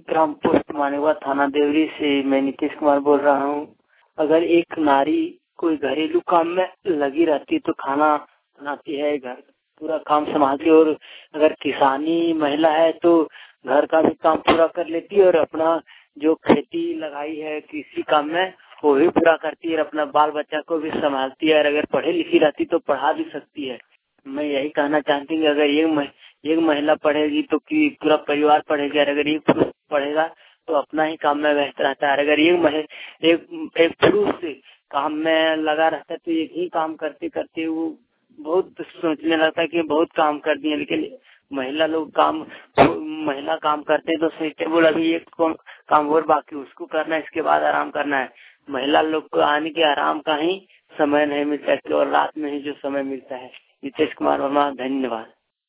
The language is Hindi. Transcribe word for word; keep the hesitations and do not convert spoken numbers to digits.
ग्राम पोस्ट मानेवा थाना देवरी से मैं नीतीश कुमार बोल रहा हूँ। अगर एक नारी कोई घरेलू काम में लगी रहती है तो खाना बनाती है, घर पूरा काम संभालती है, और अगर किसानी महिला है तो घर का भी काम पूरा कर लेती है और अपना जो खेती लगाई है किसी काम में वो भी पूरा करती है और अपना बाल बच्चा को भी संभालती है। और अगर पढ़ी लिखी रहती तो पढ़ा भी सकती है। मैं यही कहना चाहती हूँ कि अगर एक मह, एक महिला पढ़ेगी तो कि पूरा परिवार पढ़ेगा, और अगर एक पुरुष पढ़ेगा तो अपना ही काम में व्यस्त रहता है। अगर एक मह, एक एक पुरुष काम में लगा रहता है तो एक ही काम करते करते वो बहुत सोचने लगता है कि बहुत काम कर दिए, लेकिन महिला लोग काम महिला काम करते हैं तो सोचते बोला अभी एक काम और बाकी उसको करना है, इसके बाद आराम करना है। महिला लोग को आने के आराम का ही समय नहीं मिलता है और रात में ही जो समय मिलता है। नीतीश कुमार वर्मा, धन्यवाद।